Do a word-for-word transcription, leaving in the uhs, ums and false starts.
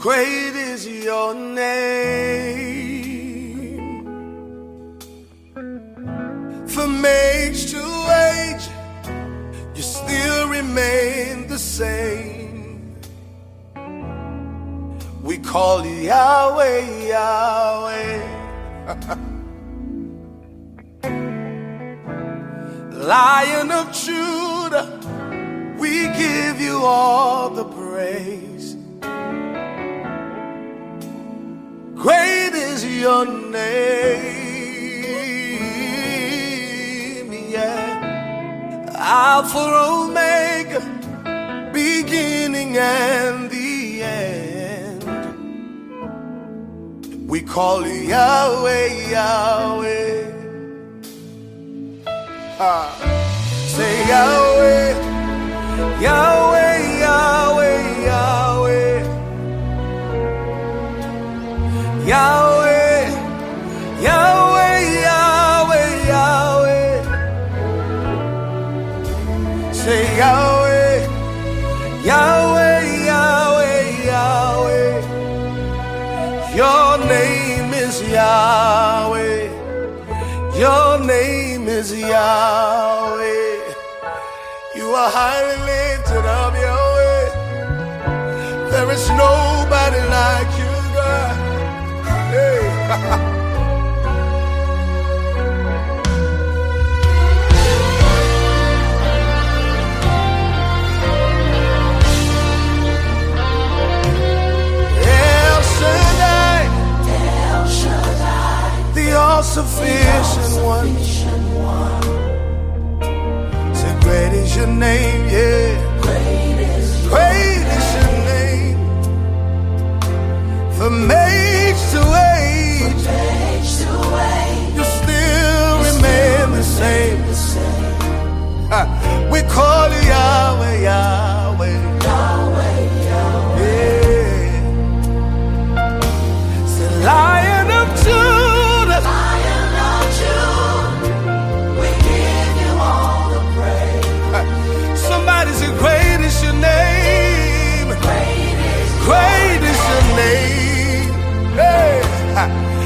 Great is your name. From age to age, you still remain the same. We call you Yahweh, Yahweh. Lion of Judah, we give you all the praise. Great is your name, yeah. Alpha, Omega, beginning and the end. We call you Yahweh, Yahweh. Ah. Say Yahweh, Yahweh, Yahweh, Yahweh. Yahweh, Yahweh, Yahweh, Yahweh. Say Yahweh, Yahweh, Yahweh, Yahweh. Your name is Yahweh. Your name is Yahweh. You are highly lifted up, Yahweh. There is nobody like you, God. Hey. El Shaddai, El Shaddai, the all-sufficient one. Say, great is your name, yeah. Great is, great is your name. From age to age, from age to age, you still remain the same. The same. Ha. We call you Yahweh, Yahweh, Yahweh, Yahweh. Yeah. Say, Lion of Judah, Lion of Judah, we give you all the praise. Ha. Somebody say, great is your name. Great is, great is your name. Hey.